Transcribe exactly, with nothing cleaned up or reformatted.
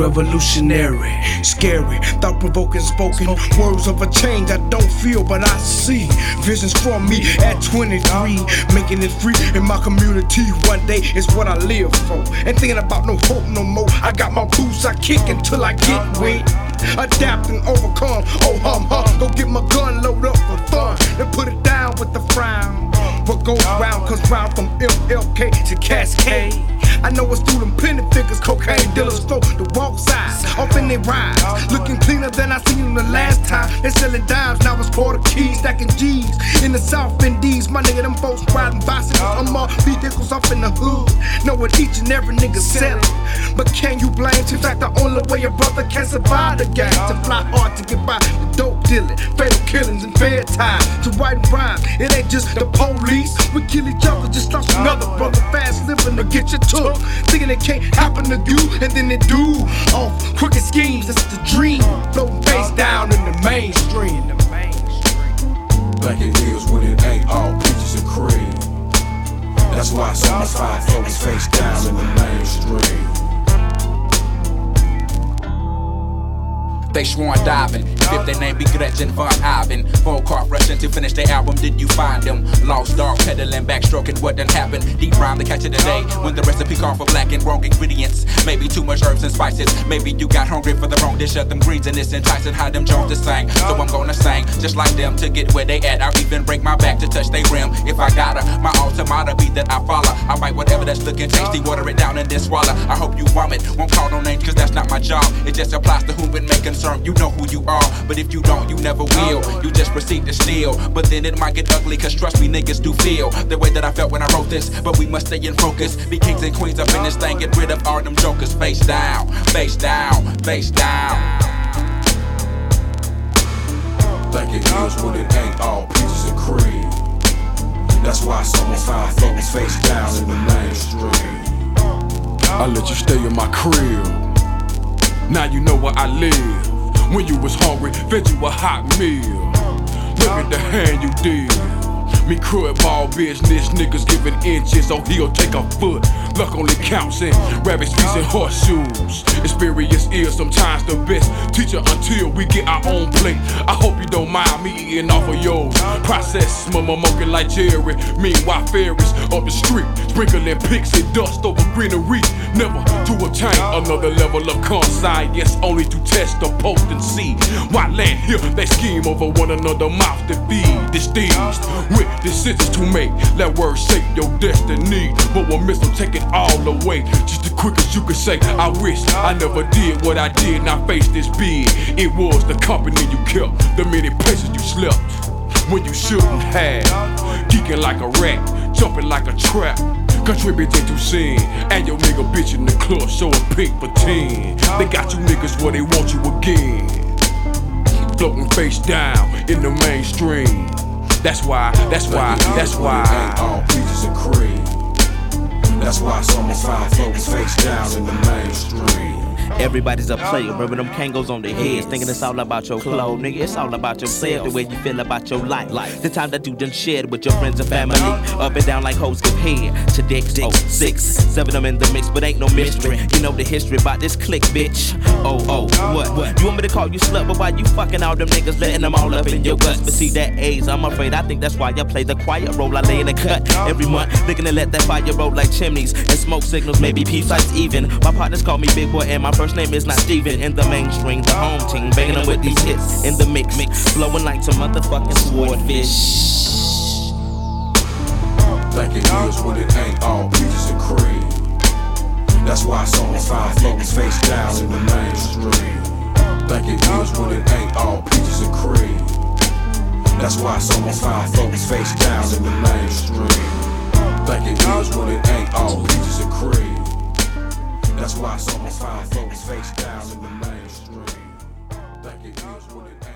revolutionary, scary, thought-provoking, spoken words of a change I don't feel but I see. Visions from me at twenty-three, making it free in my community. One day is what I live for. Ain't thinking about no hope no more. I got my boots, I kick until I get weak. Adapt and overcome. Oh hum hum, go get my gun, load up for fun, and put it down with the frown. What goes round comes round from M L K to Cascade. I know it's through them penny figures, cocaine dealers flow the walk sides, off in their rides, looking cleaner than I seen them the last time. They selling dimes, now it's quarter keys, stacking G's in the South Indies. My nigga, them folks riding bicycles, I'm all vehicles off in the hood. Know what each and every nigga selling, but can you blame? In fact, the only way a brother can survive the game to fly hard to get by the dope dealing, fatal killings and fair time to write and rhyme. It ain't just the police, we kill each other, just lost another brother. Fast living to get you took, thinking it can't happen to you, and then it do. Off crooked schemes, that's the dream. Floating face down in the mainstream. Like it is when it ain't all peaches and cream. That's why some of my folks face down in the mainstream. They sworn diving, if their name be Gretchen Von Ivan. Full car rushing to finish their album, did you find them? Lost dog pedaling, backstroking, what done happened? Deep rhyme to catch it today, when the recipe called for black and wrong ingredients. Maybe too much herbs and spices, maybe you got hungry for the wrong dish of them greens, and it's enticing how them Joneses sang. So I'm gonna sing, just like them, to get where they at. I'll even break my back to touch they rim, if I gotta. My automata be that I follow, I bite whatever that's looking tasty, water it down and then swallow. I hope you vomit, won't call no names cause that's not my job. It just applies to whom it may concern. You know who you are, but if you don't, you never will. You just proceed to steal, but then it might get ugly, cause trust me, niggas do feel the way that I felt when I wrote this. But we must stay in focus, be kings and queens up in this thing, get rid of all them jokers. Face down, face down, face down. Like it is when it ain't all peaches and cream. That's why some of my folks face down in the mainstream. I let you stay in my crib, now you know where I live. When you was hungry, fed you a hot meal. Look at the hand you did. Me crud ball business, niggas giving inches, so he'll take a foot. Luck only counts in rabbit feet and horseshoes. Experience is sometimes the best teacher until we get our own plate. I hope you don't mind me eating off of yours. Process, mama moking like Jerry. Meanwhile, fairies up the street, sprinkling pixie dust over greenery. Never to obtain another level of conscience, only to test the potency. Why land here, they scheme over one another, mouth to feed diseased with decisions to make. Let words shape your destiny, but one miss them take it all away. Just as quick as you can say, I wish I never did what I did, now face this bid. It was the company you kept, the many places you slept when you shouldn't have. Geeking like a rat, jumping like a trap, contributing to sin, and your nigga bitch in the club showing pink for ten. They got you niggas where they want you again, floating face down in the mainstream. That's why, that's why, that's why. Ain't all peaches and cream. That's why some of my folks face down in the mainstream. Everybody's a player, remember them Kangos on their heads, thinking it's all about your clothes, nigga, it's all about yourself, the way you feel about your life, the time that you done shared with your friends and family, up and down like hoes give head, to dicks, oh, six, seven them in the mix, but ain't no mystery, you know the history about this click, bitch, oh, oh, what, what, you want me to call you slut, but why you fucking all them niggas, letting them all up in your guts, but see that A's, I'm afraid, I think that's why I play the quiet role, I lay in the cut, every month, looking to let that fire roll like chimneys, and smoke signals, maybe peace lights even, my partners call me Big Boy, and my first name is not Steven. In the mainstream, the home team, banging them with these hits in the mix, mix, blowing like some motherfucking swordfish. Like it is when it ain't all peaches and cream. That's why some of my folks face down in the mainstream. Like it is when it ain't all peaches and cream. That's why some of my folks face down in the mainstream. Like it is when it ain't all peaches and cream. That's why some of my folks face down in the mainstream. Like it is when it ain't.